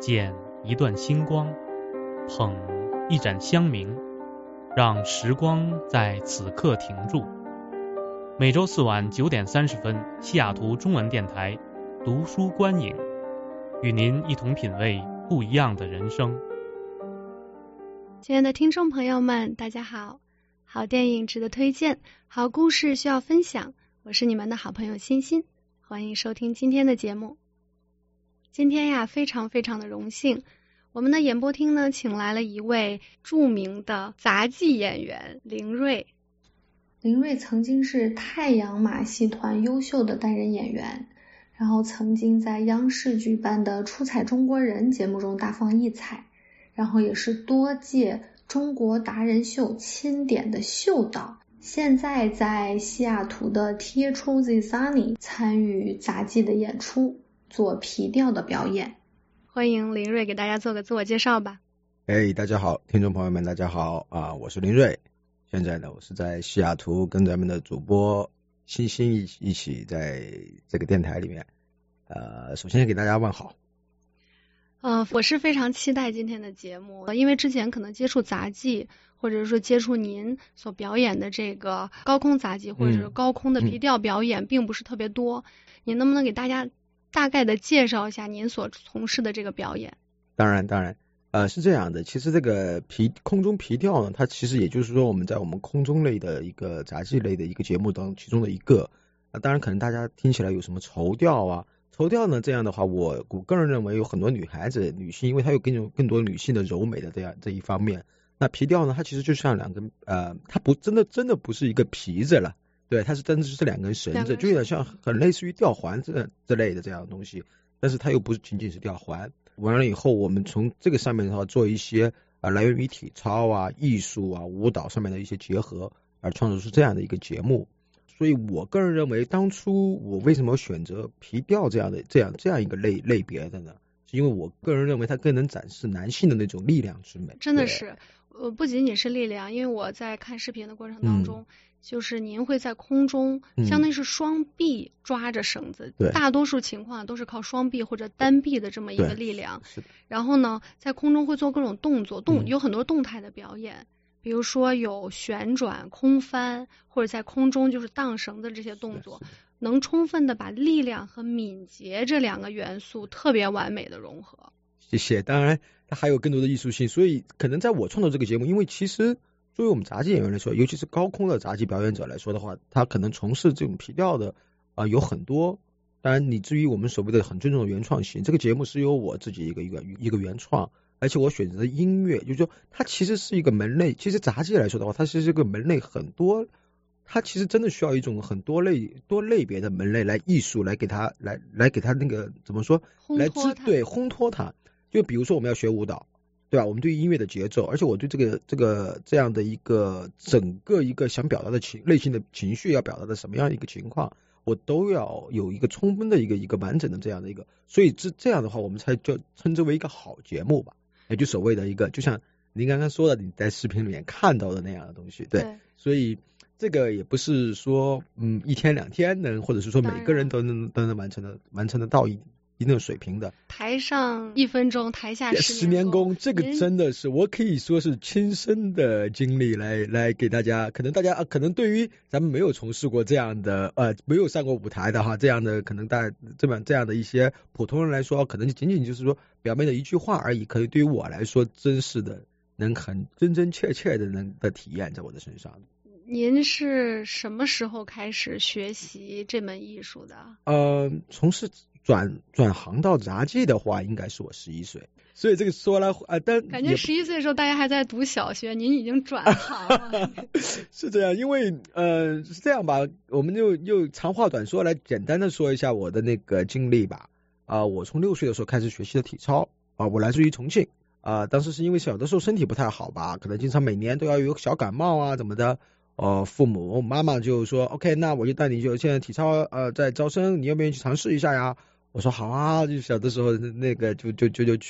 剪一段星光，捧一盏香茗，让时光在此刻停住。每周四晚9点30分，西雅图中文电台读书观影，与您一同品味不一样的人生。 亲爱的听众朋友们，大家好，好电影值得推荐，好故事需要分享，我是你们的好朋友欣欣，欢迎收听今天的节目。今天呀，非常的荣幸，我们的演播厅呢，请来了一位著名的杂技演员林瑞。林瑞曾经是太阳马戏团优秀的单人演员，然后曾经在央视举办的出彩中国人节目中大放异彩，然后也是多届中国达人秀钦点的秀导，现在在西雅图的 Teatro Zizani 参与杂技的演出，做皮调的表演。欢迎林瑞给大家做个自我介绍吧。 大家好，听众朋友们大家好我是林瑞。现在呢，我是在西雅图跟咱们的主播欣欣一起在这个电台里面首先给大家问好。 我是非常期待今天的节目，因为之前可能接触杂技，或者说接触您所表演的这个高空杂技或者是高空的皮调表演并不是特别多，您能不能给大家大概的介绍一下您所从事的这个表演？ 当然是这样的，其实这个空中皮调呢，它其实也就是说我们在我们空中类的一个杂技类的一个节目当中其中的一个。当然可能大家听起来有什么绸调啊，绸调呢，这样的话我个人认为有很多女性，因为她有更多女性的柔美的这一方面。那皮调呢，它其实就像两根它不真的不是一个皮子了，对，它是真的是两根绳子，就有点像很类似于吊环之类的这样的东西，但是它又不仅仅是吊环。完了以后，我们从这个上面的话做一些来源于体操啊、艺术啊、舞蹈上面的一些结合，而创作出这样的一个节目。所以我个人认为，当初我为什么选择皮调这样一个类别的呢？是因为我个人认为它更能展示男性的那种力量之美。 真的是不仅仅是力量，因为我在看视频的过程当中，就是您会在空中相当于是双臂抓着绳子，大多数情况都是靠双臂或者单臂的这么一个力量。然后呢，在空中会做各种动作，有很多动态的表演，比如说有旋转、空翻，或者在空中就是荡绳的这些动作，能充分的把力量和敏捷这两个元素特别完美的融合。 谢谢。当然它还有更多的艺术性，所以可能在我创作这个节目，因为其实作为我们杂技演员来说，尤其是高空的杂技表演者来说的话，他可能从事这种皮调的有很多。当然你至于我们所谓的很尊重的原创性，这个节目是由我自己一个原创，而且我选择的音乐就是说它其实是一个门类。其实杂技来说的话，它是这个门类很多，它其实真的需要一种很多类别的门类来艺术来给它来给它那个怎么说烘托它。就比如说我们要学舞蹈，对吧？我们对音乐的节奏，而且我对这样的一个整个一个想表达的内心的情绪要表达的什么样一个情况，我都要有一个充分的一个完整的这样的一个，所以这样的话我们才就称之为一个好节目吧，也就所谓的一个就像您刚刚说的你在视频里面看到的那样的东西。对，所以这个也不是说一天两天能，或者是说每个人都能完成得到一定水平的。 台上1分钟，台下10 年功，这个真的是我可以说是亲身的经历来给大家。可能大家可能对于咱们没有从事过这样的没有上过舞台的这样的可能这样的一些普通人来说，可能仅仅就是说表面的一句话而已。可能对于我来说，真是的能很真切的体验在我的身上。 您是什么时候开始学习这门艺术的？ 从事转行到杂技的话，应该是我11岁。所以这个说来但感觉11岁的时候大家还在读小学，您已经转行了。 是这样，因为是这样吧，我们就长话短说来简单的说一下我的那个经历吧。我从6岁的时候开始学习的体操我来自于重庆当时是因为小的时候身体不太好吧，可能经常每年都要有小感冒怎么的。父母妈妈就说 OK， 那我就带你就现在体操在招生，你要不要去尝试一下呀？我说好啊，就小的时候那个就去。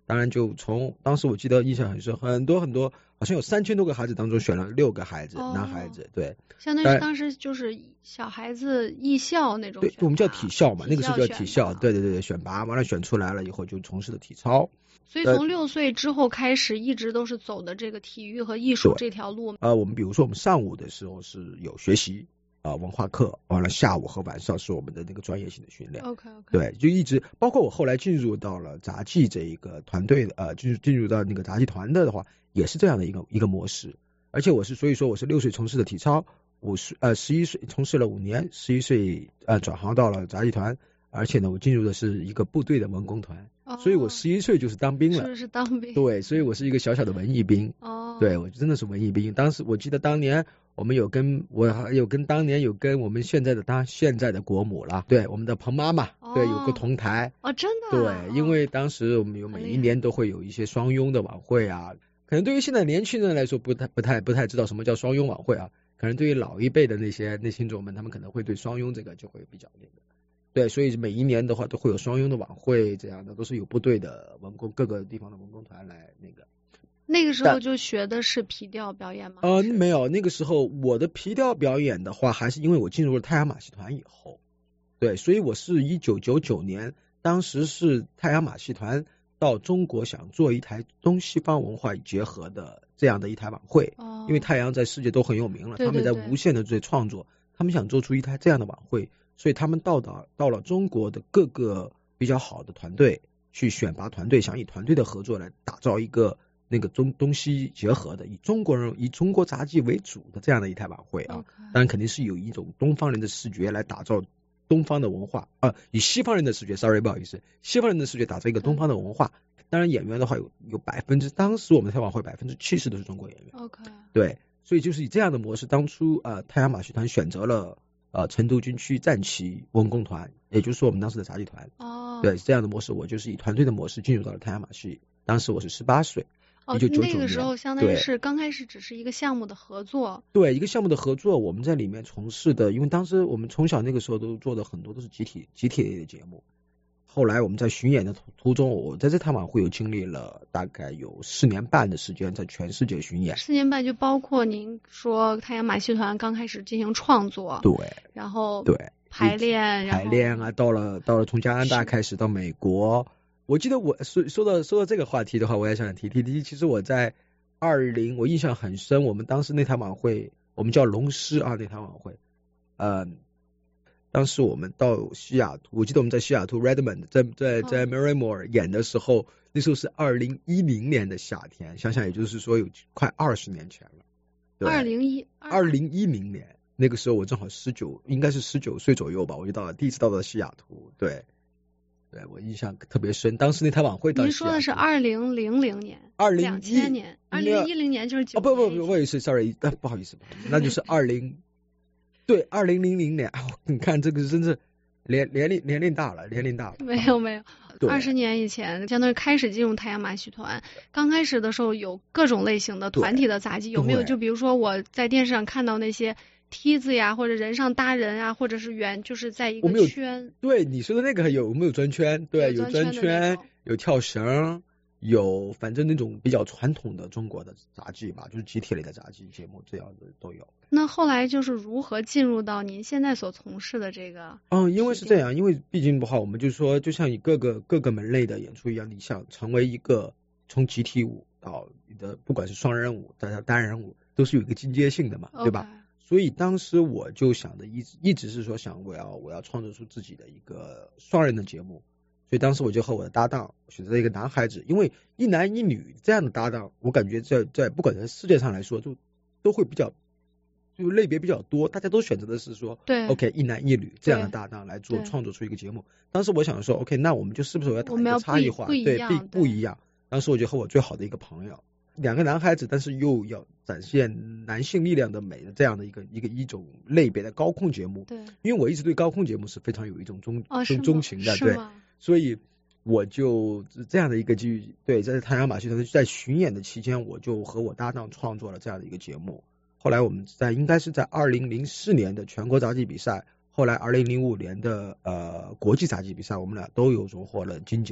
当然就从当时我记得印象很深，很多好像有3000多个孩子当中选了6个孩子，男孩子，对， 相当于当时就是小孩子艺校那种， 对，我们叫体校嘛，那个时候叫体校，对，选拔完了选出来了以后就从事的体操。 所以从6岁之后开始，一直都是走的这个体育和艺术这条路。 我们比如说我们上午的时候是有学习文化课，完了下午和晚上是我们的那个专业性的训练。 OK， 对，就一直包括我后来进入到了杂技这一个团队进入到那个杂技团的话，也是这样的一个模式。而且所以说我是6岁从事的体操，11岁从事了5年，11岁转行到了杂技团。而且呢，我进入的是一个部队的文工团，所以我11岁就是当兵了。 是当兵。 对，所以我是一个小小的文艺兵。对，我真的是文艺兵。当时我记得当年我们还有跟当年有跟我们现在的国母啦，对，我们的彭妈妈，对，有个同台。 真的。 对，因为当时我们每一年都会有一些双拥的晚会啊，可能对于现在年轻人来说不太知道什么叫双拥晚会啊，可能对于老一辈的那些听众们，他们可能会对双拥这个就会比较那个。对，所以每一年的话都会有双拥的晚会，这样的都是有部队的文工各个地方的文工团来那个。 那个时候就学的是皮调表演吗？ 没有，那个时候我的皮调表演的话，还是因为我进入了太阳马戏团以后，对，所以我是1999年，当时是太阳马戏团到中国想做一台东西方文化结合的这样的一台晚会，因为太阳在世界都很有名了，他们在无限的做创作，他们想做出一台这样的晚会。所以他们到了中国的各个比较好的团队去选拔团队，想以团队的合作来打造一个那个东西结合的，以中国杂技为主的这样的一台晚会啊。当然肯定是有一种东方人的视觉来打造东方的文化以西方人的视觉 ，sorry 不好意思，西方人的视觉打造一个东方的文化。当然演员的话有当时我们台晚会70%都是中国演员。对，所以就是以这样的模式，当初太阳马戏团选择了。成都军区战旗文工团，也就是说我们当时的杂技团。对，这样的模式，我就是以团队的模式进入到了太阳马戏。当时我是18岁，1999年。 那个时候相当于是刚开始只是一个项目的合作。 对，一个项目的合作，我们在里面从事的，因为当时我们从小那个时候都做的很多都是集体类的节目。后来我们在巡演的途中，我在这趟晚会有经历了大概有4年半的时间在全世界巡演。 4年半就包括您说太阳马戏团刚开始进行创作， 对， 然后对排练啊，到了从加拿大开始到美国。我记得我说到这个话题的话，我也想提。其实我在我印象很深，我们当时那台晚会，我们叫龙狮那台晚会，当时我们到西雅图，我记得我们在西雅图 Redmond 在 Marymoor 演的时候，那时候是2010年的夏天，想想也就是说有快20年前了。2010年那个时候我正好应该是19岁左右吧，我就第一次到了西雅图。对，我印象特别深。当时那台晚会，您说的是2000年，2000年，2010年就是9年。 不好意思 ，sorry， 不好意思，那就是2000年，你看这个真是年龄大了。 没有，20年以前，相当于开始进入太阳马戏团。刚开始的时候有各种类型的团体的杂技，有没有？就比如说我在电视上看到那些梯子呀，或者人上搭人啊，或者是就是在一个圈。 对，你说的那个有没有转圈？对，有转圈，有跳绳。有反正那种比较传统的中国的杂技吧，就是集体类的杂技节目，这样的都有。 那后来就是如何进入到您现在所从事的这个？ 因为是这样，因为毕竟的话，我们就说，就像以各个门类的演出一样，你想成为一个从集体舞到你的不管是双人舞再到单人舞，都是有一个进阶性的嘛，对吧？所以当时我就想的一直是说我要创作出自己的一个双人的节目。所以当时我就和我的搭档选择了一个男孩子，因为一男一女这样的搭档，我感觉在不管在世界上来说，都会比较就类别比较多，大家都选择的是说，对 ，OK， 一男一女这样的搭档来创作出一个节目。当时我想说 ，OK， 那我们就是不是要打一个差异化，对，不一样。当时我就和我最好的一个朋友，两个男孩子，但是又要展现男性力量的美的这样的一种类别的高空节目。对，因为我一直对高空节目是非常有一种钟情的，对。所以我就这样的一个机遇，对，在太阳马戏团在巡演的期间，我就和我搭档创作了这样的一个节目。后来我们应该是在2004年的全国杂技比赛，后来2005年的国际杂技比赛，我们俩都有荣获了金奖。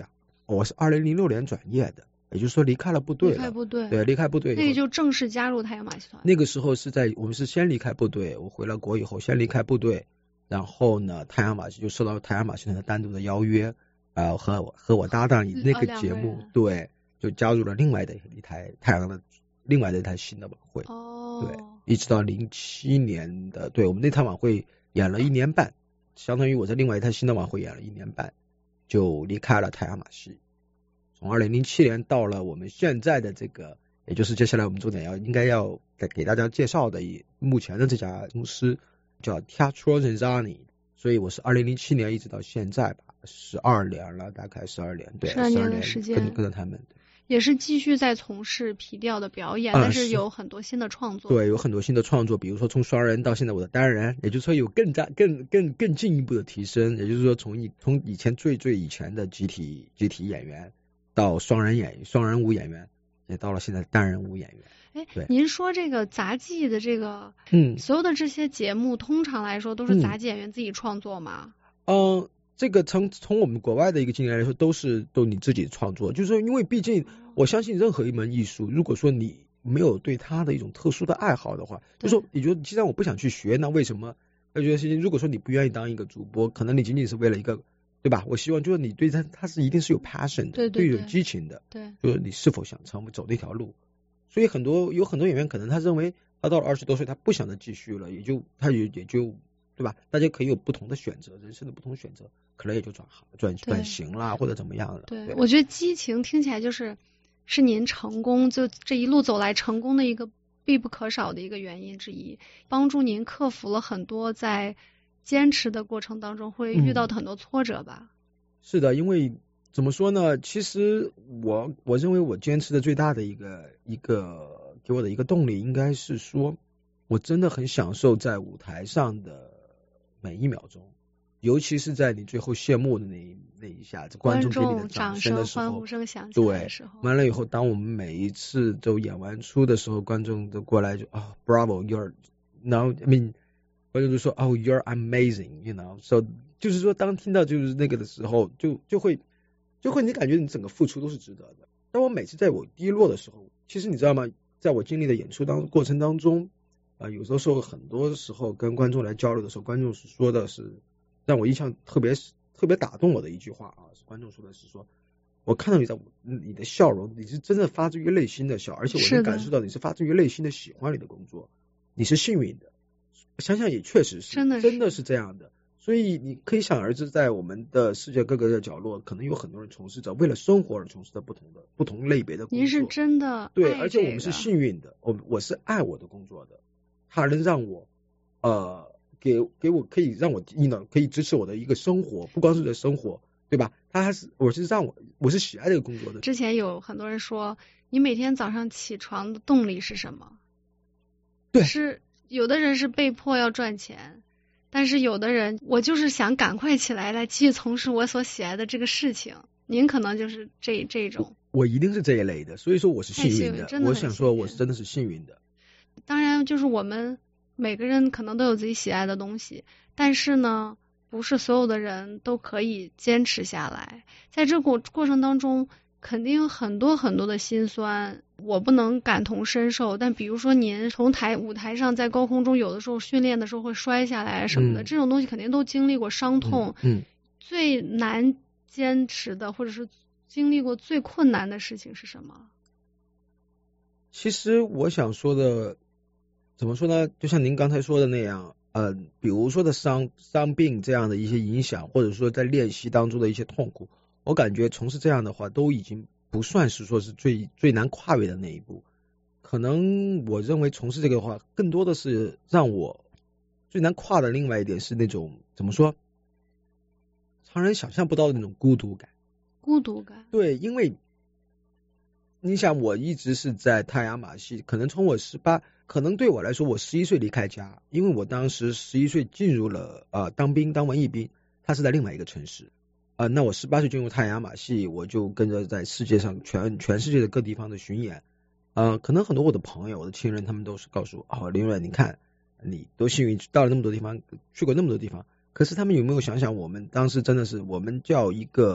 我是2006年转业的，也就是说离开了部队了。 离开部队， 对，离开部队以后， 那个就正式加入太阳马戏团。 那个时候我们是先离开部队，我回了国以后先离开部队，然后呢，太阳马戏就受到太阳马戏团的单独的邀约，和我搭档以那个节目，对，就加入了另外的一台太阳的另外的一台新的晚会。对，一直到07年的，对，我们那台晚会演了1年半，相当于我在另外一台新的晚会演了1年半，就离开了太阳马戏。从2007年到了我们现在的这个，也就是接下来我们重点应该要给大家介绍的目前的这家公司叫 Teatro Zanzani， 所以我是2007年一直到现在吧，12年了，大概12年，对，12 年的时间跟着他们。 也是继续在从事皮调的表演，但是有很多新的创作。 对，有很多新的创作，比如说从双人到现在我的单人，也就是说有更进一步的提升，也就是说从以前最以前的集体演员到双人舞演员，也到了现在单人舞演员。 哎，您说这个杂技的这个，所有的这些节目，通常来说都是杂技演员自己创作吗？ 这个从我们国外的一个经验来说，都你自己创作，就是说，因为毕竟我相信任何一门艺术，如果说你没有对它的一种特殊的爱好的话，就说你觉得既然我不想去学，那为什么？我觉得如果说你不愿意当一个主播，可能你仅仅是为了一个，对吧？我希望就是你对它是一定是有 passion 的，对，有激情的， 对， 就是你是否想走那条路。所以有很多演员可能他认为他到了20多岁，他不想再继续了，也就对吧？大家可以有不同的选择，人生的不同选择，可能也就转型啦，或者怎么样了。 对，我觉得激情听起来是您成功，就这一路走来成功的一个必不可少的一个原因之一，帮助您克服了很多在坚持的过程当中会遇到的很多挫折吧。 是的，因为怎么说呢？其实我认为我坚持的最大的一个给我的一个动力，应该是说我真的很享受在舞台上的每一秒钟，尤其是在你最后谢幕的那一下子，观众给你的掌声的时候， 欢呼声响起来的时候， 完了以后，当我们每一次都演完出的时候，观众都过来就Bravo you're now I mean， 观众就说you're amazing you know， so 就是说当听到就是那个的时候，就会你感觉你整个付出都是值得的。但我每次在我低落的时候，其实你知道吗？在我经历的演出过程当中。有时候很多时候跟观众来交流的时候，观众是说的是让我印象特别打动我的一句话是观众说的是说，我看到你的笑容，你是真的发自于内心的笑，而且我能感受到你是发自于内心的喜欢你的工作，你是幸运的。想想也确实是，真的是这样的。所以你可以想而知，在我们的世界各个的角落，可能有很多人从事着为了生活而从事的不同类别的工作。 您是真的对，而且我们是幸运的，我是爱我的工作的。它能让我给我可以让我可以支持我的一个生活，不光是在生活，对吧？我是喜爱这个工作的。 之前有很多人说，你每天早上起床的动力是什么？ 对， 是有的人是被迫要赚钱，但是有的人我就是想赶快起来继续从事我所喜爱的这个事情。您可能就是这种。 我一定是这一类的，所以说我是幸运的。我想说我是真的是幸运的。 当然就是我们每个人可能都有自己喜爱的东西，但是呢不是所有的人都可以坚持下来，在这个过程当中肯定有很多的辛酸，我不能感同身受，但比如说您从舞台上在高空中有的时候训练的时候会摔下来什么的，这种东西肯定都经历过伤痛。最难坚持的或者是经历过最困难的事情是什么？ 其实我想说的怎么说呢？就像您刚才说的那样，比如说的伤病这样的一些影响，或者说在练习当中的一些痛苦，我感觉从事这样的话，都已经不算是说是最难跨越的那一步。可能我认为从事这个的话，更多的是让我最难跨的另外一点是那种怎么说，常人想象不到的那种孤独感。 孤独感。对， 因为你想，我一直是在太阳马戏，可能从我18，可能对我来说，我11岁离开家，因为我当时11岁进入了当文艺兵，他是在另外一个城市那我18岁进入太阳马戏，我就跟着在世界上全世界的各地方的巡演可能很多我的朋友、我的亲人，他们都是告诉我林远，你看你都幸运到了那么多地方，去过那么多地方，可是他们有没有想想，我们当时真的是我们叫一个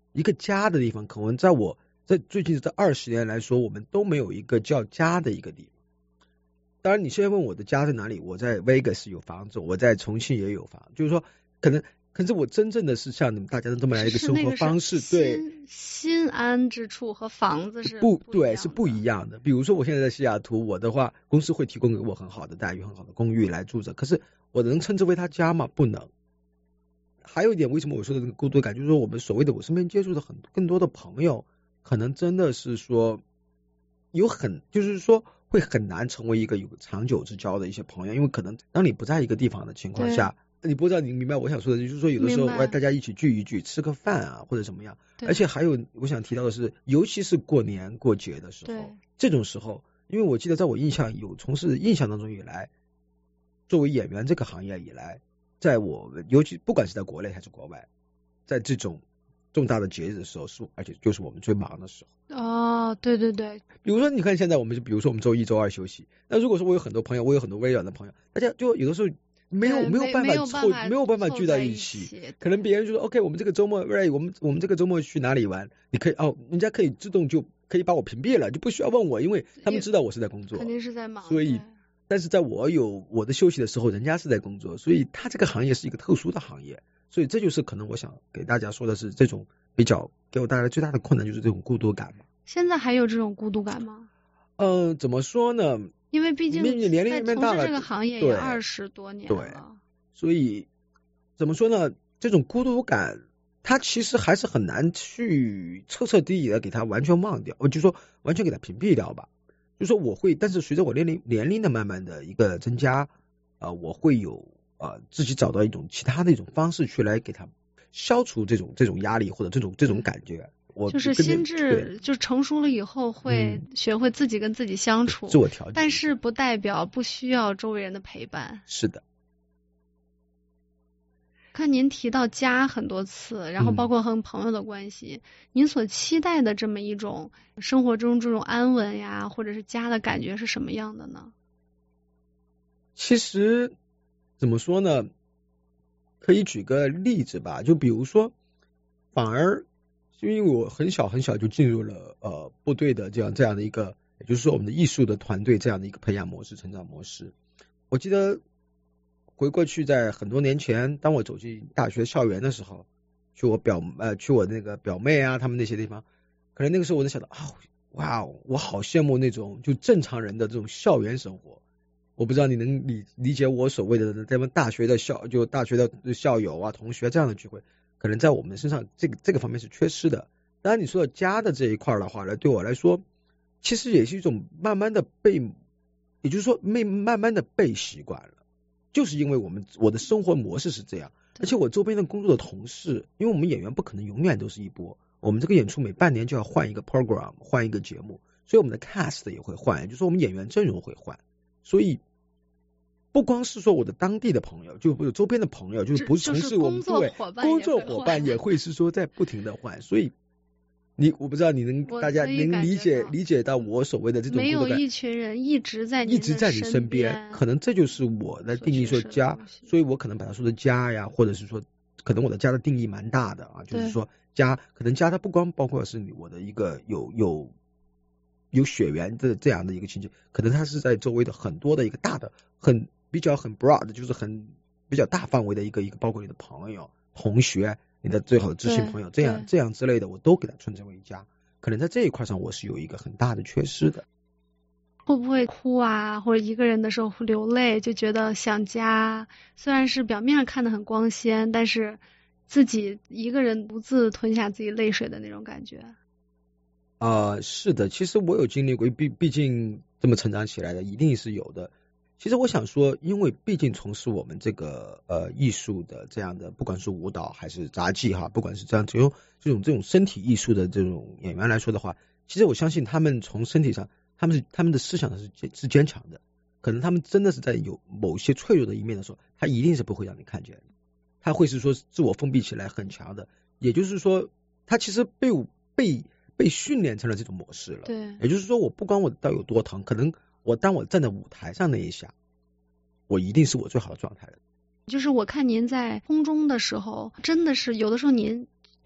一个家的地方，可能在最近这20年来说，我们都没有一个叫家的一个地方。当然，你现在问我的家在哪里，我在 Vegas 有房子，我在重庆也有房，就是说可是我真正的是像你们大家这么来一个生活方式，对， 心安之处和房子是不一样的。比如说我现在在西雅图，我的话公司会提供给我很好的待遇，很好的公寓来住着，可是我能称之为他家吗？不能。还有一点，为什么我说的这个孤独感，就是说我们所谓的我身边接触的更多的朋友，可能真的是说就是说会很难成为一个有长久之交的一些朋友，因为可能当你不在一个地方的情况下，你不知道你明白我想说的，就是说有的时候大家一起聚一聚，吃个饭啊或者怎么样。而且还有我想提到的是，尤其是过年过节的时候，这种时候，因为我记得在我从事印象当中以来，作为演员这个行业以来，在我尤其不管是在国内还是国外，在这种重大的节日的时候，而且就是我们最忙的时候。 哦，对对对。 比如说你看现在比如说我们周一周二休息，那如果说我有很多朋友，我有很多微软的朋友，大家就有的时候没有办法聚在一起，可能别人就说 OK， 我们这个周末我们这个周末去哪里玩？你可以人家可以自动就可以把我屏蔽了，就不需要问我，因为他们知道我是在工作， 肯定是在忙。 所以，但是在我有我的休息的时候，人家是在工作，所以他这个行业是一个特殊的行业，所以这就是可能我想给大家说的是这种比较给我带来最大的困难，就是这种孤独感嘛。 现在还有这种孤独感吗？ 怎么说呢？ 因为毕竟年龄变大了， 这个行业也20多年了， 对，所以怎么说呢？这种孤独感，它其实还是很难去彻彻底底的给它完全忘掉，就说完全给它屏蔽掉吧。就说但是随着我年龄的慢慢的一个增加，我会有自己找到一种其他的一种方式去来给它消除这种压力或者这种感觉。 就是心智就成熟了以后，会学会自己跟自己相处， 自我调节， 但是不代表不需要周围人的陪伴。 是的。 看您提到家很多次，然后包括和朋友的关系，您所期待的这么一种生活中这种安稳呀，或者是家的感觉是什么样的呢？ 其实怎么说呢？可以举个例子吧，就比如说，反而因为我很小就进入了部队的这样的一个，也就是说我们的艺术的团队这样的一个培养模式、成长模式。我记得回过去在很多年前，当我走进大学校园的时候，去我那个表妹啊他们那些地方，可能那个时候我就想到哇，我好羡慕那种就正常人的这种校园生活。我不知道你能理解我所谓的咱们大学的校友啊、同学这样的聚会，可能在我们身上这个方面是缺失的。当然你说到家的这一块的话呢，对我来说其实也是一种慢慢的也就是说慢慢的被习惯了，就是因为我的生活模式是这样，而且我周边的工作的同事，因为我们演员不可能永远都是一波，我们这个演出每半年就要换一个 program， 换一个节目，所以我们的 cast 也会换，也就是说我们演员阵容会换，所以不光是说我的当地的朋友，就周边的朋友，就是不是从事我们工作伙伴也会是说在不停的换，所以我不知道大家能理解到我所谓的这种没有一群人一直在你身边，可能这就是我的定义说家，所以我可能把它说的家呀，或者是说可能我的家的定义蛮大的啊，就是说家可能家它不光包括是我的一个有血缘的这样的一个亲戚，可能它是在周围的很多的一个大的很 broad， 就是比较大范围的一个包括你的朋友、同学、你的最好的知心朋友，这样之类的，我都给它称之为家。可能在这一块上，我是有一个很大的缺失的。 会不会哭啊，或者一个人的时候流泪，就觉得想家？虽然是表面上看得很光鲜，但是自己一个人独自吞下自己泪水的那种感觉。 是的，其实我有经历过，毕竟这么成长起来的，一定是有的。其实我想说，因为毕竟从事我们这个艺术的这样的，不管是舞蹈还是杂技哈，不管是这种身体艺术的这种演员来说的话，其实我相信他们从身体上，他们的思想是坚强的，可能他们真的是在有某些脆弱的一面的时候，他一定是不会让你看见的，他会是说自我封闭起来很强的，也就是说，他其实被训练成了这种模式了。 对， 也就是说，我不管我到有多疼，可能当我站在舞台上那一下，我一定是我最好的状态了。 就是我看您在空中的时候，真的是有的时候您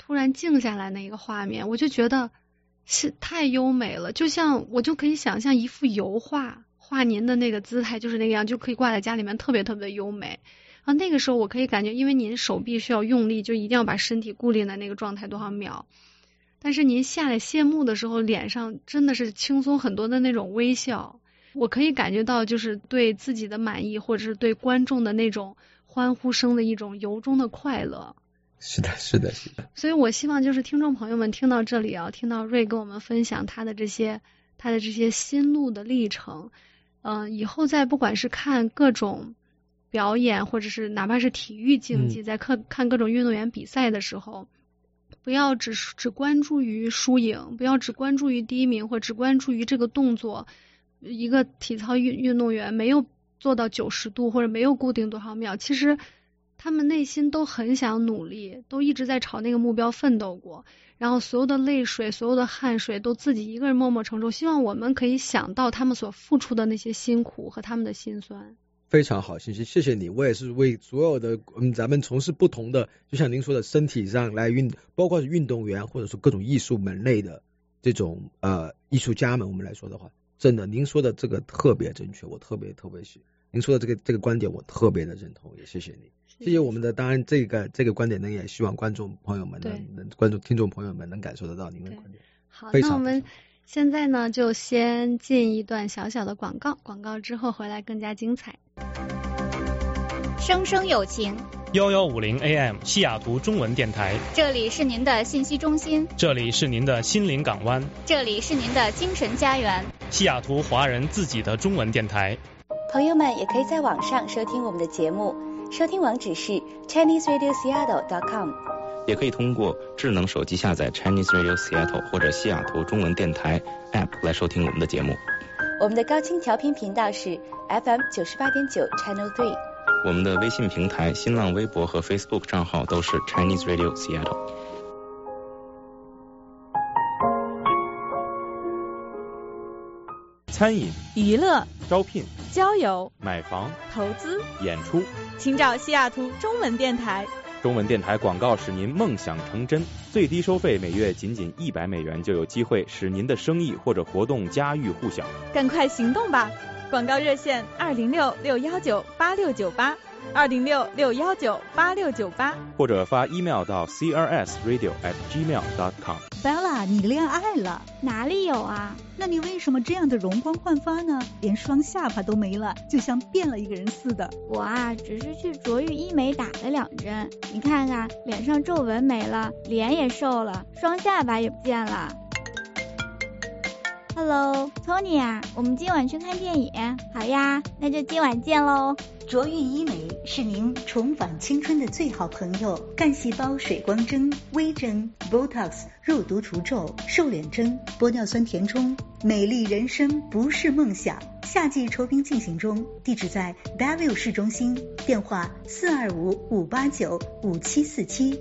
突然静下来那个画面，我就觉得是太优美了，就像我就可以想象一幅油画，画您的那个姿态就是那个样，就可以挂在家里面，特别特别的优美。那个时候我可以感觉，因为您手臂需要用力，就一定要把身体固定在那个状态多少秒。但是您下来谢幕的时候，脸上真的是轻松很多的那种微笑，我可以感觉到就是对自己的满意，或者是对观众的那种欢呼声的一种由衷的快乐。 是的，是的，是的。 所以我希望就是听众朋友们听到这里啊，听到瑞跟我们分享他的这些心路的历程，以后再不管是看各种表演，或者是哪怕是体育竞技，在看各种运动员比赛的时候，不要只关注于输赢，不要只关注于第一名，或只关注于这个动作。一个体操运动员没有做到90度，或者没有固定多少秒，其实他们内心都很想努力，都一直在朝那个目标奋斗过，然后所有的泪水，所有的汗水都自己一个人默默承受。希望我们可以想到他们所付出的那些辛苦和他们的辛酸。 非常好，欣欣，谢谢你。我也是为所有的咱们从事不同的，就像您说的身体上来包括是运动员或者说各种艺术门类的这种艺术家们，我们来说的话，真的您说的这个特别正确，我特别喜欢您说的这个观点，我特别的认同，也谢谢你。谢谢我们的，当然这个观点呢，也希望观众朋友们听众朋友们能感受得到您的观点。 好，那我们现在呢就先进一段小小的广告之后回来更加精彩。 生生有情 1150 AM 西雅图中文电台， 这里是您的信息中心， 这里是您的心灵港湾， 这里是您的精神家园， 西雅图华人自己的中文电台。 朋友们也可以在网上收听我们的节目，收听网址是 ChineseRadioSeattle.com， 也可以通过智能手机下载 Chinese Radio Seattle 或者西雅图中文电台 App 来收听我们的节目。 我们的高清调频频道是 FM 98.9 Channel 3。 我们的微信平台、新浪微博和 Facebook 账号都是 Chinese Radio Seattle。 餐饮、 娱乐、 招聘、 交友、 买房、 投资、 演出， 请找西雅图中文电台。 中文电台广告使您梦想成真，最低收费每月仅$100就有机会使您的生意或者活动家喻户晓。 赶快行动吧！广告热线206-619-8698 206-619-8698， 或者发 email 到 crsradio@gmail.com。 Bella， 你恋爱了？ 哪里有啊？ 那你为什么这样的容光焕发呢？连双下巴都没了，就像变了一个人似的。 我啊，只是去卓玉医美打了2针，你看看，脸上皱纹没了，脸也瘦了，双下巴也不见了。Hello， Tony 啊，我们今晚去看电影。好呀，那就今晚见喽。 卓玉医美是您重返青春的最好朋友，干细胞水光针、微针、Botox、肉毒除皱、瘦脸针、玻尿酸填充，美丽人生不是梦想。夏季酬宾进行中，地址在 Bellevue 市中心，电话425-589-5747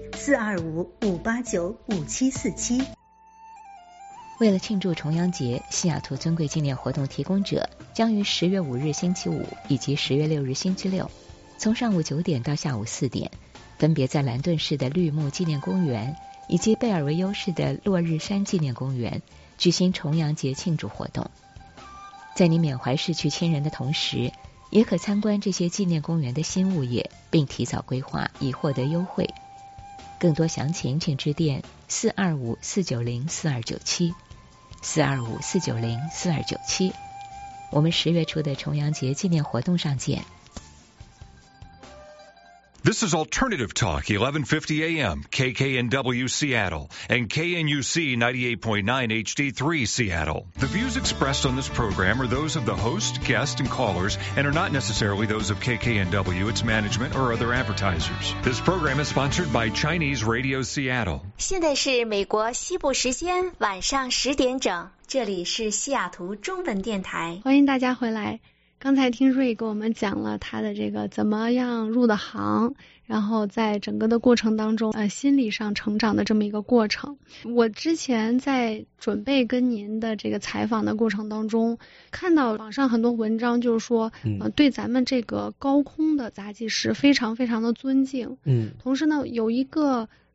425-589-5747。 为了庆祝重阳节，西雅图尊贵纪念活动提供者将于10月5日星期五以及10月6日星期六，从上午9点到下午4点，分别在兰顿市的绿木纪念公园以及贝尔维尤市的落日山纪念公园举行重阳节庆祝活动。在你缅怀逝去亲人的同时，也可参观这些纪念公园的新物业，并提早规划以获得优惠。更多详情请致电425-490-4297 425-490-4297。我们10月初的重阳节纪念活动上见。 This is Alternative Talk, 1150 AM, KKNW Seattle, and KNUC 98.9 HD3 Seattle. The views expressed on this program are those of the host, guest, and callers, and are not necessarily those of KKNW, its management, or other advertisers. This program is sponsored by Chinese Radio Seattle. 现在是美国西部时间晚上10点整，这里是西雅图中文电台。 欢迎大家回来。刚才听瑞给我们讲了他的这个怎么样入的行，然后在整个的过程当中心理上成长的这么一个过程。我之前在准备跟您的这个采访的过程当中，看到网上很多文章就是说对咱们这个高空的杂技师非常非常的尊敬。同时呢有一个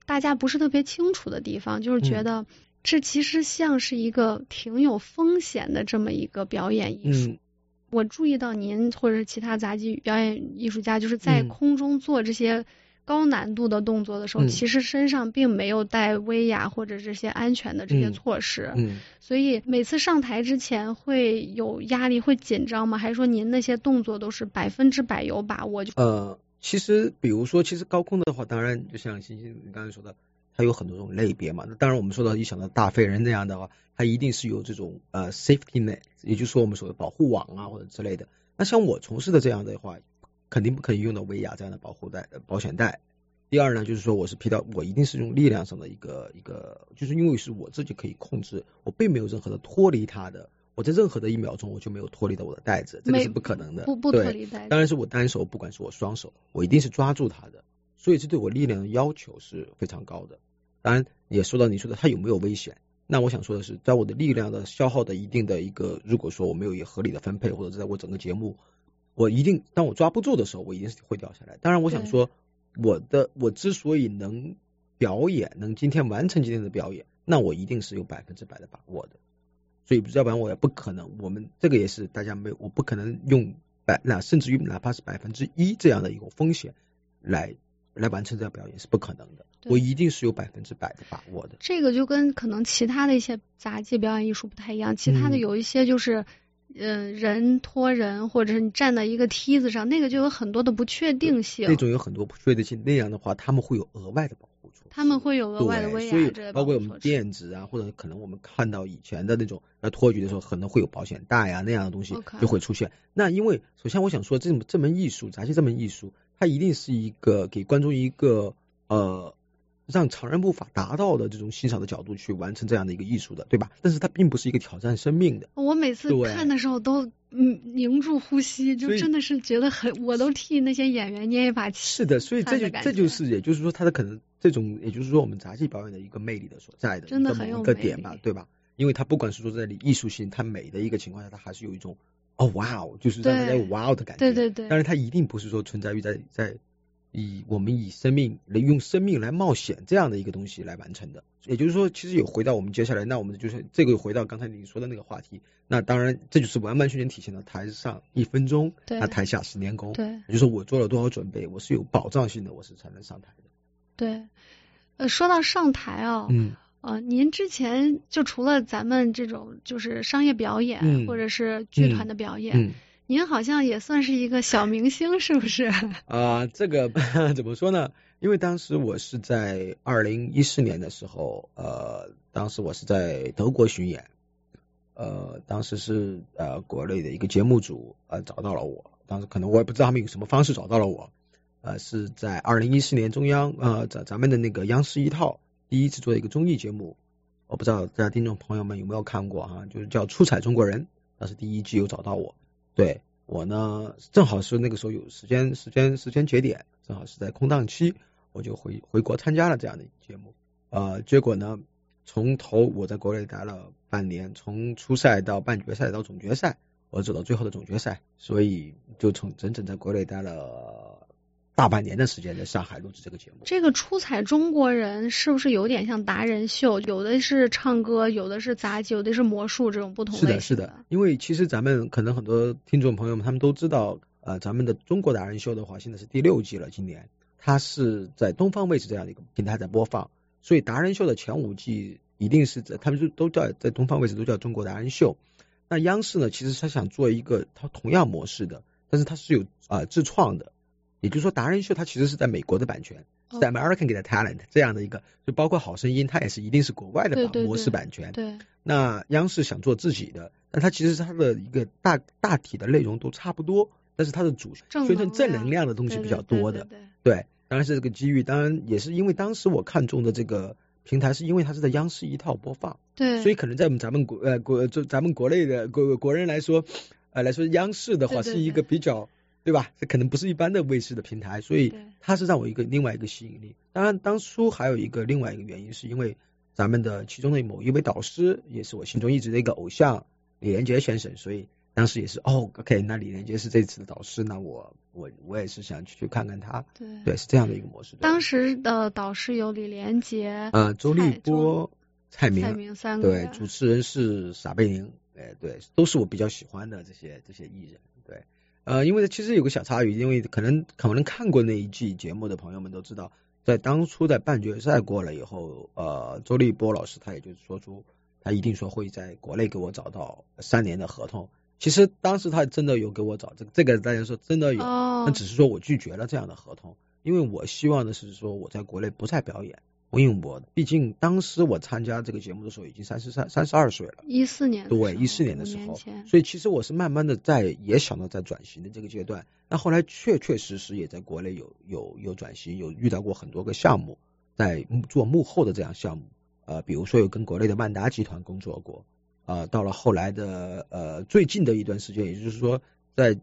大家不是特别清楚的地方，就是觉得这其实像是一个挺有风险的这么一个表演艺术。我注意到您或者是其他杂技表演艺术家，就是在空中做这些高难度的动作的时候，其实身上并没有带威亚或者这些安全的这些措施。所以每次上台之前会有压力，会紧张吗？还是说您那些动作都是100%有把握？ 其实比如说，其实高空的话，当然就像欣欣你刚才说的，它有很多种类别嘛。那当然我们说到一想到大飞人那样的话，它一定是有这种safety net， 也就是说我们所谓保护网啊或者之类的。那像我从事的这样的话，肯定不可以用到威亚这样的保险带。第二呢，就是说我是提到我一定是用力量上的一个，就是因为是我自己可以控制，我并没有任何的脱离它的。我在任何的1秒钟我就没有脱离到我的带子，这个是不可能的。 不脱离带子。 当然是我单手，不管是我双手，我一定是抓住它的。所以这对我力量的要求是非常高的。当然也说到你说的它有没有危险，那我想说的是，在我的力量的消耗的一定的一个，如果说我没有一个合理的分配，或者是在我整个节目，我一定当我抓不住的时候，我一定是会掉下来。当然我想说我之所以能表演，能今天完成今天的表演，那我一定是有100%的把握的。所以要不然我也不可能，我们这个也是大家没有，我不可能用甚至于哪怕是1%这样的一个风险来完成这个表演是不可能的。我一定是有100%的把握的。 这个就跟可能其他的一些杂技表演艺术不太一样，其他的有一些就是人拖人，或者是你站在一个梯子上，那个就有很多的不确定性。 那种有很多不确定性，那样的话他们会有额外的保护措施。 他们会有额外的威亚， 所以包括我们垫子啊，或者可能我们看到以前的那种托举的时候，可能会有保险带啊那样的东西就会出现。那因为首先我想说，这门艺术，杂技这门艺术，它一定是一个给观众一个让常人无法达到的这种欣赏的角度去完成这样的一个艺术的，对吧？但是它并不是一个挑战生命的。 我每次看的时候都凝住呼吸，就真的是觉得我都替那些演员捏一把气。 是的，所以这就是也就是说它的可能这种，也就是说我们杂技表演的一个魅力的所在的， 真的很有一个点吧，对吧？因为它不管是说在艺术性，它美的一个情况下，它还是有一种哇哦，就是让大家有哇哦的感觉。 对。 当然它一定不是说存在于在我们以生命用生命来冒险这样的一个东西来完成的。也就是说，其实有回到我们接下来，那我们就是这个回到刚才你说的那个话题，那当然这就是完完全全体现了台上1分钟，那台下10年功。 对， 也就是说我做了多少准备，我是有保障性的，我是才能上台的。 对，说到上台您之前就除了咱们这种就是商业表演，或者是剧团的表演，您好像也算是一个小明星，是不是？ 这个怎么说呢？因为当时我是在2014年的时候，当时我是在德国巡演，当时是国内的一个节目组找到了我，当时可能我也不知道他们有什么方式找到了我，是在2014年中央咱们的那个央视一套第一次做一个综艺节目，我不知道大家听众朋友们有没有看过哈，就是叫《出彩中国人》，当时第一季有找到我。对，我呢正好是那个时候有时间节点，正好是在空档期，我就回国参加了这样的节目。结果呢，从头我在国内待了半年，从初赛到半决赛到总决赛，我走到最后的总决赛，所以就从整整在国内待了大半年的时间，在上海录制这个节目。 这个出彩中国人是不是有点像达人秀？有的是唱歌，有的是杂技，有的是魔术，这种不同类型的。 是的，因为其实咱们可能很多听众朋友们他们都知道，咱们的中国达人秀的话，现在是第6季了，今年它是在东方卫视这样的一个平台在播放，所以达人秀的前5季一定是他们都叫在东方卫视都叫中国达人秀。那央视呢，其实他想做一个它同样模式的，但是它是有自创的。也就是说达人秀它其实是在美国的版权，是在 American Got Talent 这样的一个，就包括好声音它也是一定是国外的模式版权。 对， 那央视想做自己的，但它其实它的一个大体的内容都差不多，但是它的主宣传正能量的东西比较多的。对，当然是这个机遇，当然也是因为当时我看中的这个平台是因为它是在央视一套播放。 对， 所以可能在咱们国内的国人来说央视的话是一个比较对吧？这可能不是一般的卫视的平台，所以它是让我另外一个吸引力。当然当初还有另外一个原因，是因为咱们的其中的某一位导师也是我心中一直的一个偶像李连杰先生，所以当时也是OK， 那李连杰是这次的导师，那我也是想去看看他。对，是这样的一个模式。 当时的导师有李连杰、 周立波、蔡明三个人。 对，主持人是撒贝宁。对，都是我比较喜欢的这些艺人。对，因为其实有个小插曲，因为可能看过那一季节目的朋友们都知道，在当初在半决赛过了以后，周立波老师他也就说出，他一定说会在国内给我找到3年的合同。其实当时他真的有给我找这个大家说真的有，那只是说我拒绝了这样的合同，因为我希望的是说我在国内不再表演，因为我毕竟当时我参加这个节目的时候已经32岁了 ，14年对14年的时候，所以其实我是慢慢的也想到在转型的这个阶段。那后来确实也在国内有转型，有遇到过很多个项目，在做幕后的这样项目，比如说有跟国内的万达集团工作过。到了后来的最近的一段时间，也就是说在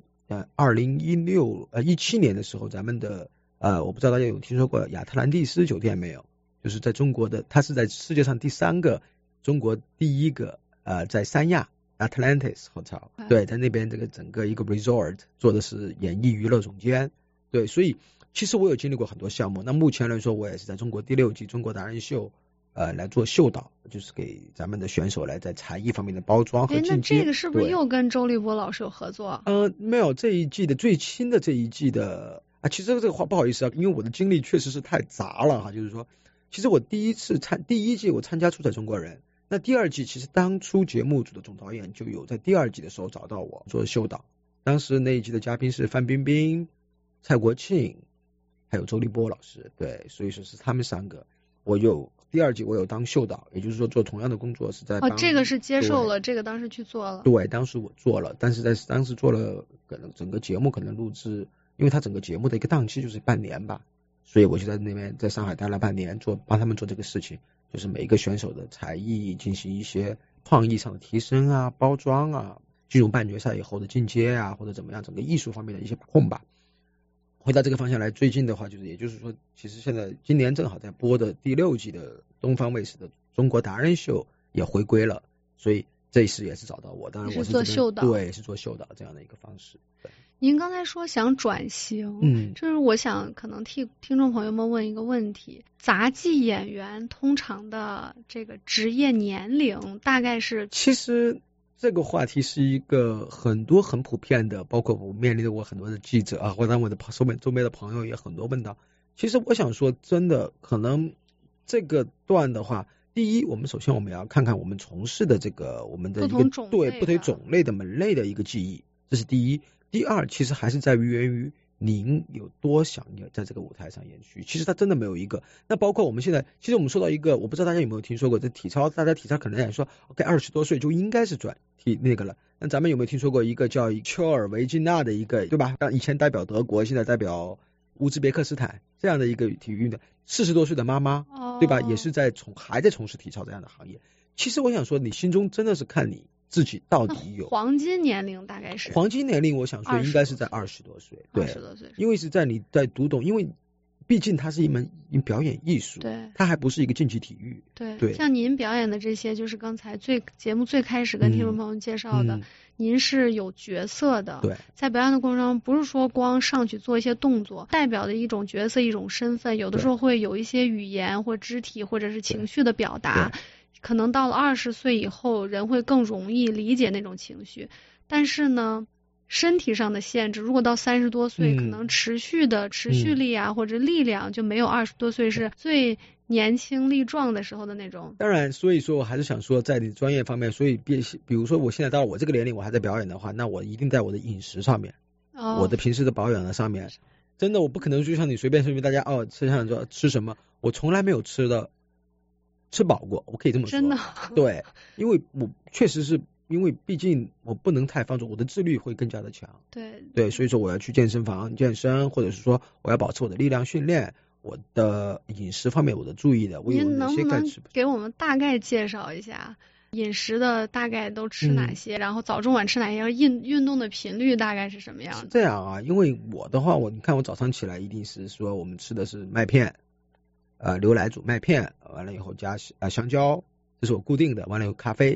2017年的时候，咱们的我不知道大家有听说过亚特兰蒂斯酒店没有？就是在中国的，它是在世界上第3个，中国第1个在三亚 Atlantis Hotel， 对，在那边这个整个一个 resort 做的是演艺娱乐总监。对，所以其实我有经历过很多项目。那目前来说，我也是在中国第6季中国达人秀。来做秀导，就是给咱们的选手来在才艺方面的包装和进阶。 那这个是不是又跟周立波老师有合作？ 没有，这一季的最新的这一季的其实这个话不好意思因为我的经历确实是太杂了就是说，其实我第一季我参加出彩中国人，那第2季其实当初节目组的总导演就有在第2季的时候找到我做秀导，当时那一季的嘉宾是范冰冰、蔡国庆还有周立波老师，对，所以说是他们3个，第2季我有当秀导，也就是说做同样的工作是在这个是接受了，这个当时去做了。 对，当时我做了，但是当时做了可能整个节目可能录制，因为它整个节目的一个档期就是半年吧，所以我就在那边在上海待了半年，帮他们做这个事情，就是每一个选手的才艺进行一些创意上的提升啊、包装啊，进入半决赛以后的进阶啊，或者怎么样，整个艺术方面的一些把控吧。回到这个方向来，最近的话也就是说，其实现在今年正好在播的第6季的东方卫视的中国达人秀也回归了，所以这一次也是找到我，当然我是做秀导， 对，是做秀导这样的一个方式。 您刚才说想转型，就是我想可能替听众朋友们问一个问题，杂技演员通常的这个职业年龄大概是？ 其实这个话题是一个很普遍的，包括我面临的很多的记者或者我的周边的朋友也很多问到。其实我想说真的，可能这个段的话，第一，我们首先我们要看看我们从事的这个我们的一个对不同种类的门类的一个技艺，这是第一。第二，其实还是在于您有多想要在这个舞台上演出，其实它真的没有一个。那包括我们现在，其实我们说到一个，我不知道大家有没有听说过，这体操，大家体操可能也说 OK 20多岁就应该是转体那个了。那咱们有没有听说过一个叫丘尔维金纳的一个，对吧？以前代表德国，现在代表乌兹别克斯坦这样的一个体育的40多岁的妈妈，对吧？也是还在从事体操这样的行业。其实我想说，你心中真的是看你自己到底有黄金年龄，大概是黄金年龄，我想说应该是在20多岁，对，20多岁，因为是在你在读懂，因为毕竟它是一门表演艺术， 对， 它还不是一个竞技体育，对。 像您表演的这些，就是刚才节目最开始跟听众朋友介绍的，您是有角色的， 对， 在表演的过程中，不是说光上去做一些动作，代表的一种角色、一种身份，有的时候会有一些语言或肢体或者是情绪的表达。可能到了20岁以后，人会更容易理解那种情绪，但是呢，身体上的限制，如果到30多岁，可能持续力啊，或者力量就没有20多岁是最年轻力壮的时候的那种。 当然，所以说我还是想说，在你专业方面，所以比如说我现在到了我这个年龄，我还在表演的话，那我一定在我的饮食上面，我的平时的保养的上面，真的我不可能就像你随便大家吃上说吃什么，我从来没有吃饱过，我可以这么说。 真的， 对，因为我确实是因为毕竟我不能太放纵，我的自律会更加的强。对，所以说我要去健身房健身，或者是说我要保持我的力量训练，我的饮食方面我的注意的。 您能不能给我们大概介绍一下饮食的大概都吃哪些，然后早中晚吃哪些，运动的频率大概是什么样的？ 是这样啊，因为我的话，你看我早上起来一定是说我们吃的是麦片。牛奶煮麦片，完了以后加香蕉，这是我固定的，完了以后咖啡，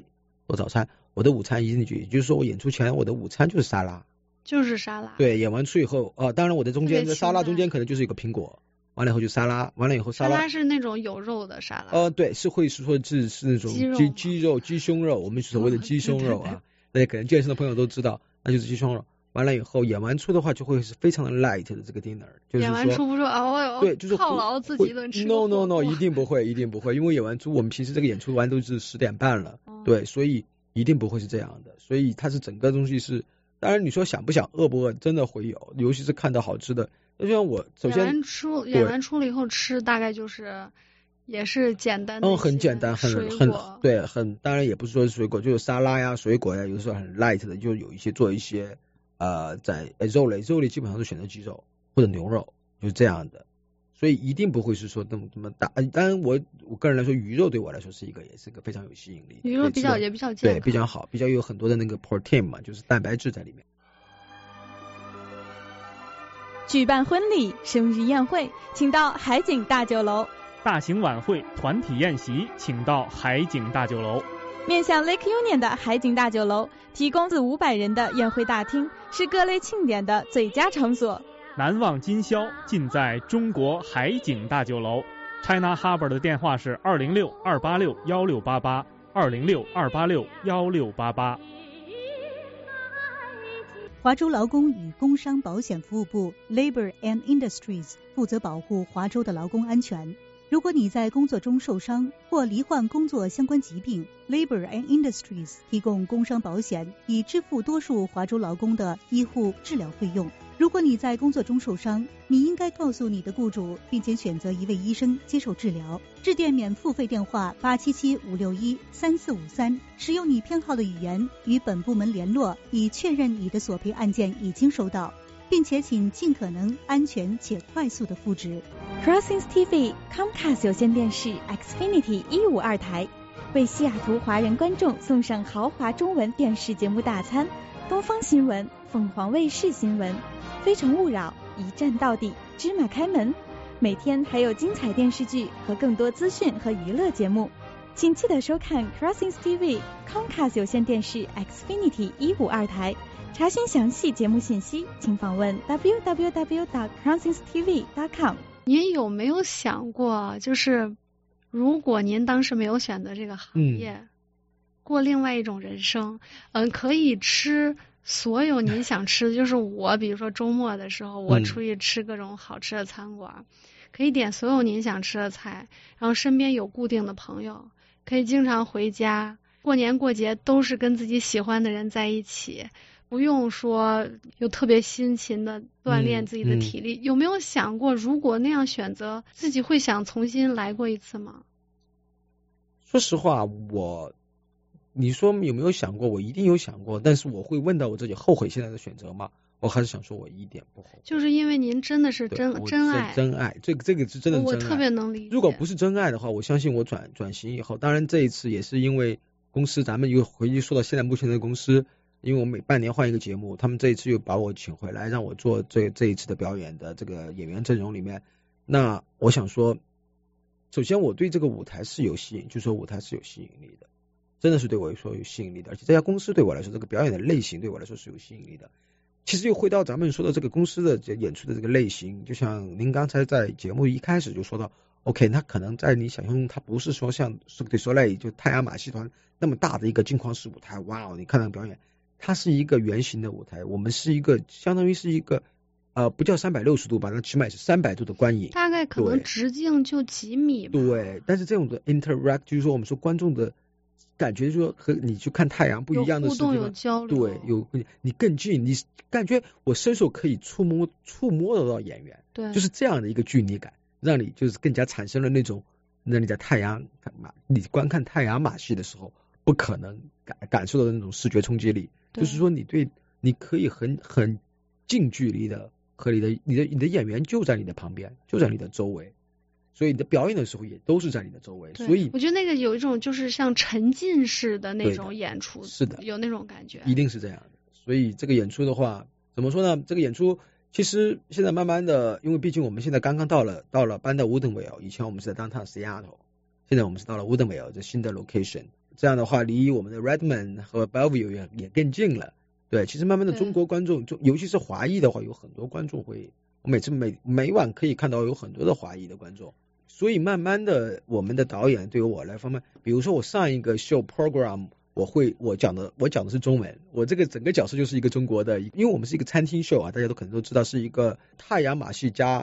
做早餐，我的午餐一定也就是说我演出前我的午餐就是沙拉。 就是沙拉。 对，演完出以后当然我的中间的沙拉中间可能就是一个苹果，完了以后就沙拉，完了以后沙拉是那种有肉的沙拉。 对，是会是说是那种鸡肉鸡胸肉，我们所谓的鸡胸肉啊，那可能健身的朋友都知道，那就是鸡胸肉。完了以后演完出的话就会是非常的 light 的这个 dinner， 就是说演完出不是我对，就是犒劳自己一顿吃。 No， 一定不会，因为演完出我们平时这个演出完都是10点半了，对，所以一定不会是这样的，所以它是整个东西是，当然你说想不想饿不饿，真的会有，尤其是看到好吃的，就像我首先演完出了以后吃，大概就是也是简单的， 很简单，很对，当然也不是说水果，就是沙拉呀、水果呀，有的时候很 light 的，就有一些做一些在肉类基本上都选择鸡肉或者牛肉，就是这样的，所以一定不会是说那么大。当然我个人来说，鱼肉对我来说也是一个非常有吸引力的， 鱼肉也比较健康， 对，比较好，比较有很多的那个 protein 嘛，就是蛋白质在里面。 举办婚礼、生日宴会，请到海景大酒楼； 大型晚会、团体宴席，请到海景大酒楼。 面向 Lake Union 的海景大酒楼提供400-500人的宴会大厅，是各类庆典的最佳场所。 难忘今宵尽在中国海景大酒楼。China Harbour 的电话是206-286-1688 206-286-1688。 华州劳工与工伤保险服务部 Labor and Industries 负责保护华州的劳工安全。如果你在工作中受伤或罹患工作相关疾病， Labor and Industries 提供工伤保险，以支付多数华州劳工的医护治疗费用。如果你在工作中受伤，你应该告诉你的雇主，并且选择一位医生接受治疗。致电免付费电话877-561-3453，使用你偏好的语言与本部门联络，以确认你的索赔案件已经收到，并且请尽可能安全且快速的复职。 Crossings TV Comcast 有线电视 Xfinity 152台为西雅图华人观众送上豪华中文电视节目大餐，东方新闻、凤凰卫视新闻、非诚勿扰、一站到底、芝麻开门，每天还有精彩电视剧和更多资讯和娱乐节目，请记得收看 Crossings TV Comcast 有线电视 Xfinity 152台。查询详细节目信息，请访问 www.crossingstv.com。 您有没有想过，就是如果您当时没有选择这个行业，过另外一种人生，可以吃所有您想吃的，就是我比如说周末的时候，我出去吃各种好吃的餐馆，可以点所有您想吃的菜，然后身边有固定的朋友，可以经常回家，过年过节都是跟自己喜欢的人在一起，不用说有特别辛勤的锻炼自己的体力。有没有想过，如果那样选择，自己会想重新来过一次吗？ 说实话，你说有没有想过？我一定有想过，但是我会问到我自己后悔现在的选择吗？我还是想说我一点不后悔。 就是因为您真的是真爱， 真爱，这个是真的真爱。 我特别能理解。 如果不是真爱的话，我相信我转型以后，当然这一次也是因为公司，咱们又回去说到现在目前的公司，因为我每半年换一个节目，他们这一次又把我请回来，让我做这一次的表演的这个演员阵容里面。那我想说，首先我对这个舞台是有吸引，就是说舞台是有吸引力的，真的是对我来说有吸引力的，而且这家公司对我来说，这个表演的类型对我来说是有吸引力的。其实又回到咱们说的这个公司的演出的这个类型，就像您刚才在节目一开始就说到 OK， 那可能在你想象中，它不是说像Cirque du Soleil就太阳马戏团那么大的一个镜框式舞台，哇哦，你看那个表演，它是一个圆形的舞台，我们是一个相当于是一个不叫360度吧，那起码是300度的观影， 大概可能直径就几米吧。 对，但是这种的 interact 就是说我们说观众的感觉，就是说和你去看太阳不一样的是， 有互动有交流， 对，你更近，你感觉我伸手可以触摸得到演员， 对， 就是这样的一个距离感，让你就是更加产生了那种，那你在你观看太阳马戏的时候不可能感受到的那种视觉冲击力，就是说你可以很近距离的和你的演员就在你的旁边，就在你的周围。所以你的表演的时候也都是在你的周围，所以我觉得那个有一种就是像沉浸式的那种演出， 是的， 有那种感觉， 一定是这样的。所以这个演出的话，怎么说呢？这个演出其实现在慢慢的，因为毕竟我们现在刚刚搬到 Woodinville， 以前我们是在 Downtown Seattle， 现在我们是到了 Woodinville 这新的 location， 这样的话离我们的 Redmond 和 Bellevue 也更近了。对，其实慢慢的中国观众，尤其是华裔的话，有很多观众会，我每晚可以看到有很多的华裔的观众。所以慢慢的，我们的导演对于我来方面，比如说我上一个 show program， 我讲的是中文，我这个整个角色就是一个中国的，因为我们是一个餐厅秀啊，大家都可能都知道是一个太阳马戏加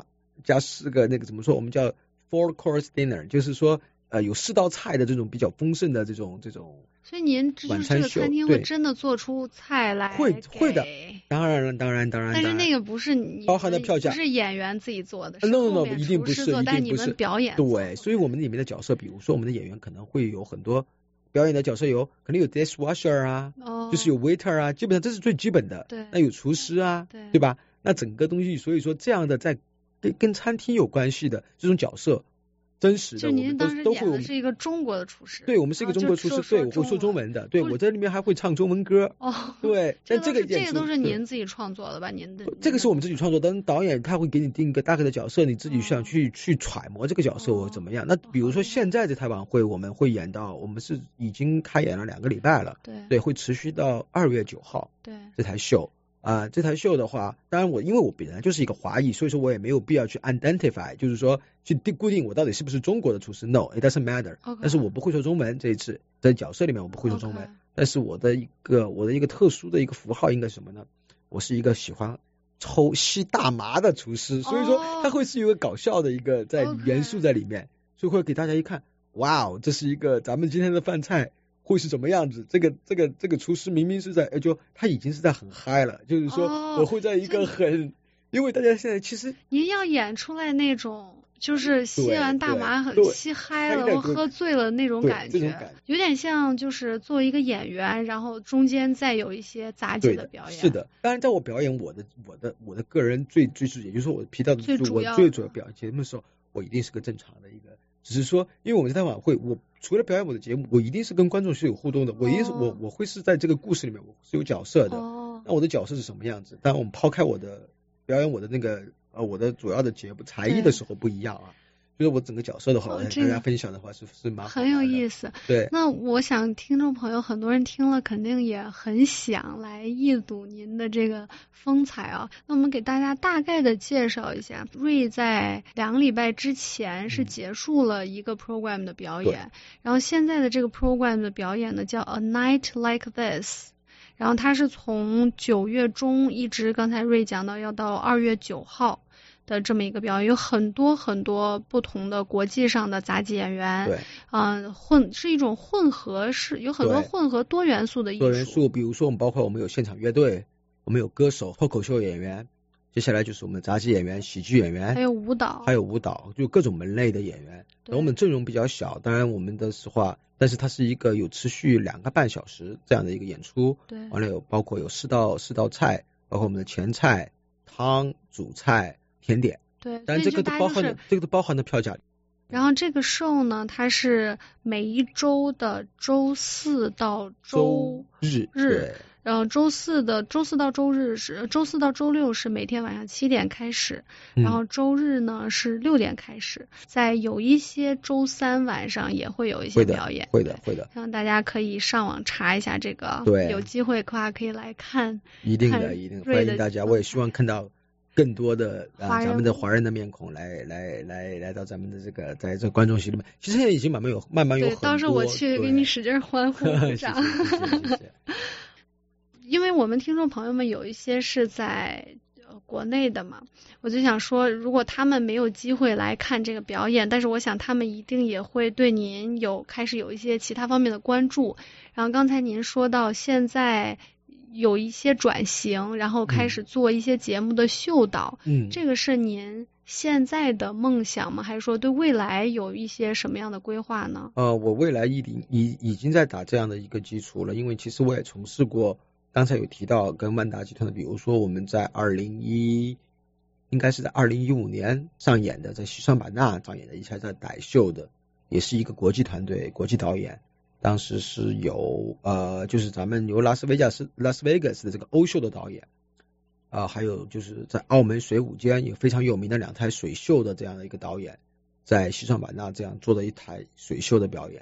4个那个怎么说，我们叫 4 course dinner， 就是说有4道菜的这种比较丰盛的这种。 所以您就是这个餐厅会真的做出菜来？会的，当然。 但是那个不是你包含的票价， 不是演员自己做的， no， 一定不是， 但你们表演。 对，所以我们里面的角色，比如说我们的演员可能会有很多表演的角色，可能有 dishwasher 啊，就是有 waiter 啊，基本上这是最基本的。 对， 那有厨师啊，对吧？那整个东西，所以说这样的在跟餐厅有关系的这种角色。真实的， 就您当时演的是一个中国的厨师， 对，我们是一个中国厨师，对，我会说中文的，对，我在里面还会唱中文歌，对，但这个都是您自己创作的吧？您的这个是我们自己创作，但导演他会给你定一个大概的角色，你自己想去揣摩这个角色怎么样。那比如说现在这台晚会，我们会演到，我们是已经开演了2个礼拜了，对，会持续到2月9号，对，这台秀。这台秀的话，当然因为我本来就是一个华裔，所以说我也没有必要去 identify， 就是说去固定我到底是不是中国的厨师。No, it doesn't matter。但是我不会说中文，这一次在角色里面我不会说中文。但是我的一个特殊的一个符号应该是什么呢？我是一个喜欢吸大麻的厨师，所以说它会是一个搞笑的一个在元素在里面，所以会给大家一看，哇，这是一个咱们今天的饭菜。会是什么样子？这个厨师明明是在，就他已经是在很嗨了，就是说我会在一个因为大家现在其实您要演出来那种就是吸完大麻很吸嗨了，喝醉了那种感觉，有点像就是作为一个演员，然后中间再有一些杂技的表演。 是的，当然在我表演我的个人最也就是说我提到的我最主要表演节目的时候，我一定是个正常的一个。只是说，因为我们这台晚会，我除了表演我的节目，我一定是跟观众是有互动的。我一定是我会是在这个故事里面，我是有角色的。那我的角色是什么样子？当然，我们抛开我的表演，我的那个我的主要的节目才艺的时候不一样啊。就是我整个角色的话，我跟大家分享的话是蛮好的， 很有意思。 对， 那我想听众朋友很多人听了肯定也很想来一睹您的这个风采啊。那我们给大家大概的介绍一下，瑞在2个礼拜之前是结束了一个 program 的表演，然后现在的这个 program 的表演呢叫 A Night Like This。然后它是从9月中一直刚才瑞讲到要到2月9号的这么一个表演，有很多不同的国际上的杂技演员，对，是一种混合式，有很多混合多元素的艺术。 多元素，比如说包括我们有现场乐队，我们有歌手、脱口秀演员，接下来就是我们的杂技演员、喜剧演员， 还有舞蹈，就各种门类的演员。我们阵容比较小，当然我们的实话，但是它是一个有持续2个半小时这样的一个演出。对，完了包括有4道菜，包括我们的前菜、汤、主菜、甜点。 对， 但这个都包含的票价。 然后这个 show 呢，它是每一周的周4到周日。然后周四到周六是每天晚上7点开始，然后周日呢是6点开始，在有一些周3晚上也会有一些表演。 会的。 让大家可以上网查一下这个，对，有机会的话可以来看。 一定的，欢迎大家，我也希望看到更多的咱们的华人的面孔来到咱们的这个在这个观众席里面。其实现在已经慢慢有很多。 到时候我去给你使劲欢呼鼓掌。谢谢。因为我们听众朋友们有一些是在国内的嘛，我就想说，如果他们没有机会来看这个表演，但是我想他们一定也会对您开始有一些其他方面的关注。然后刚才您说到现在有一些转型，然后开始做一些节目的秀导，这个是您现在的梦想吗？还是说对未来有一些什么样的规划呢？ 我未来已经在打这样的一个基础了，因为其实我也从事过。刚才有提到跟万达集团的，比如说我们在应该是在2015年上演的，在西双版纳上演的一下在傣秀的，也是一个国际团队、国际导演。当时是有就是咱们由拉斯维加斯的这个欧秀的导演，还有就是在澳门水舞间有非常有名的2台水秀的这样的一个导演，在西双版纳这样做的一台水秀的表演。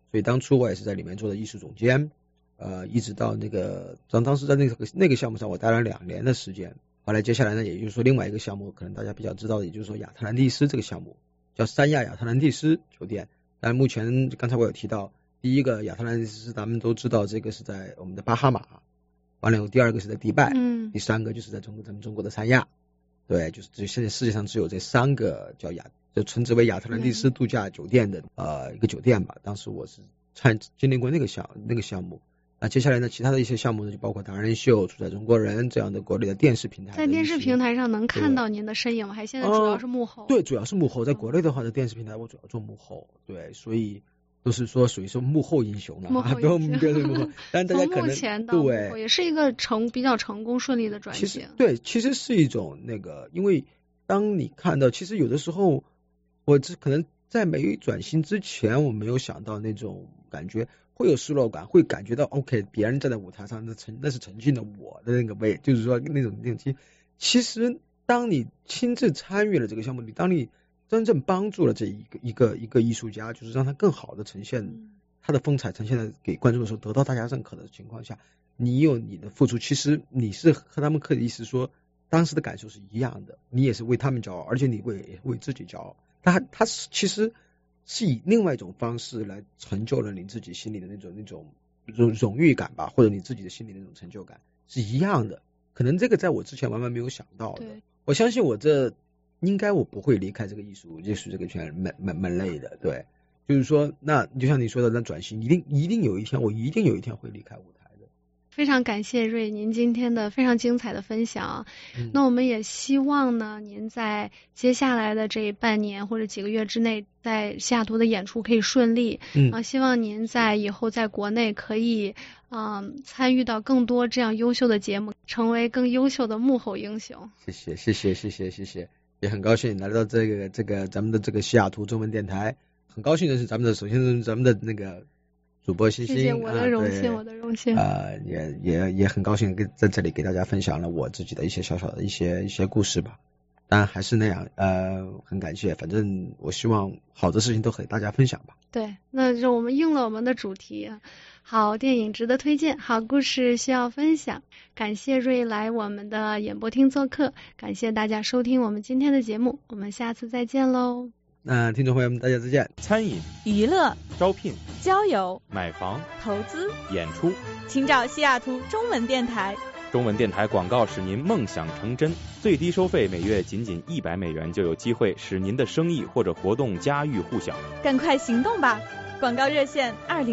所以当初我也是在里面做的艺术总监，一直到当时在那个项目上我待了2年的时间。后来接下来呢，也就是说另外一个项目可能大家比较知道的，也就是说亚特兰蒂斯这个项目，叫三亚亚特兰蒂斯酒店。但目前刚才我有提到，第一个亚特兰蒂斯咱们都知道这个是在我们的巴哈马，完了以后第二个是在迪拜，第三个就是在咱们中国的三亚。对，就是现在世界上只有这3个就称之为亚特兰蒂斯度假酒店的一个酒店吧。当时我是经历过那个项目。那接下来呢，其他的一些项目呢，就包括达人秀、出彩中国人这样的国内的电视平台。 在电视平台上能看到您的身影吗？还现在主要是幕后？ 对，主要是幕后。在国内的话，在电视平台我主要做幕后。对，所以都是说属于说幕后英雄了。幕后英雄。但大家可能从目前到幕后也是一个比较成功顺利的转型。 其实是一种因为当你看到，其实有的时候我可能在没转型之前，我没有想到那种感觉。会有失落感，会感觉到 OK， 别人站在舞台上，那是曾经的我的那个位，就是说那种其实当你亲自参与了这个项目里，当你真正帮助了这一个艺术家，就是让他更好的呈现他的风采，呈现的给观众的时候，得到大家认可的情况下，你有你的付出，其实你是和他们可以意思说，当时的感受是一样的，你也是为他们骄傲，而且你为自己骄傲。他其实是以另外一种方式来成就了你自己心里的那种荣誉感吧，或者你自己的心里的那种成就感是一样的。可能这个在我之前完全没有想到的。我相信我不会离开这个艺术这个门类的。对，就是说，那就像你说的，那转型一定有一天，我一定有一天会离开舞台的。 非常感谢瑞您今天的非常精彩的分享。那我们也希望呢，您在接下来的这半年或者几个月之内，在西雅图的演出可以顺利。希望您在以后在国内可以参与到更多这样优秀的节目，成为更优秀的幕后英雄。 谢谢，也很高兴来到这个咱们的这个西雅图中文电台，很高兴的是首先是咱们的那个主播欣欣， 谢谢，我的荣幸。 也很高兴在这里给大家分享了我自己的一些小小的一些故事吧。当然还是那样，很感谢。反正我希望好的事情都和大家分享吧。 对，那就我们应了我们的主题，好电影值得推荐，好故事需要分享。感谢瑞来我们的演播厅做客，感谢大家收听我们今天的节目，我们下次再见喽。 那听众朋友们，大家再见。 餐饮、 娱乐、 招聘、 交友、 买房、 投资、 演出， 请找西雅图中文电台。 中文电台广告使您梦想成真，最低收费每月仅$100就有机会使您的生意或者活动家喻户晓。 赶快行动吧！广告热线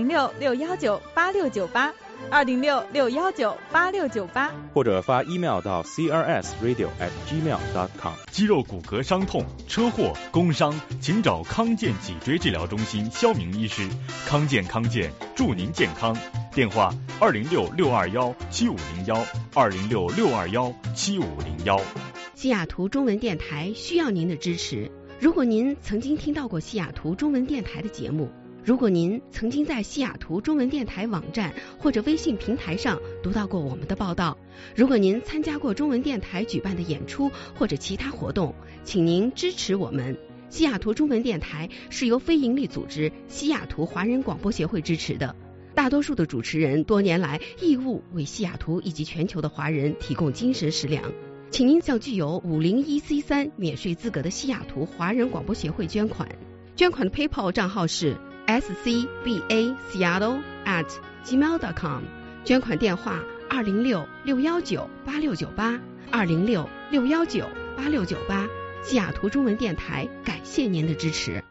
206-619-8698，206-619-8698， 或者发 email 到 crsradio@gmail.com。 肌肉骨骼伤痛、车祸、工伤，请找康健脊椎治疗中心肖明医师。康健，祝您健康。电话206-621-7501，206-621-7501。 西雅图中文电台需要您的支持。如果您曾经听到过西雅图中文电台的节目，如果您曾经在西雅图中文电台网站或者微信平台上读到过我们的报道，如果您参加过中文电台举办的演出或者其他活动，请您支持我们。西雅图中文电台是由非营利组织西雅图华人广播协会支持的，大多数的主持人多年来义务为西雅图以及全球的华人提供精神食粮，请您向具有501C3免税资格的西雅图华人广播协会捐款。捐款的 PayPal 账号是scbaseattle@gmail.com， 捐款电话206-619-8698， 206-619-8698。西雅图中文电台感谢您的支持。